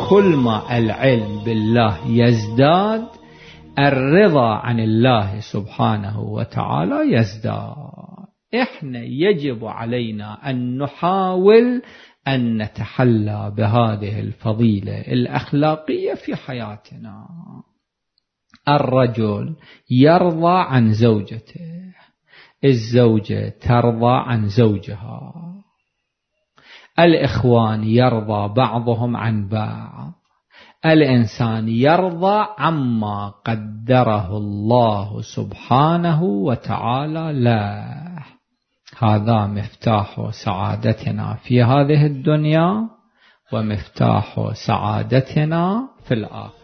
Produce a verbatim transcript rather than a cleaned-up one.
كل ما العلم بالله يزداد الرضا عن الله سبحانه وتعالى يزداد. إحنا يجب علينا أن نحاول أن نتحلى بهذه الفضيلة الأخلاقية في حياتنا. الرجل يرضى عن زوجته، الزوجة ترضى عن زوجها، الإخوان يرضى بعضهم عن بعض، الإنسان يرضى عما قدره الله سبحانه وتعالى له. هذا مفتاح سعادتنا في هذه الدنيا ومفتاح سعادتنا في الآخرة.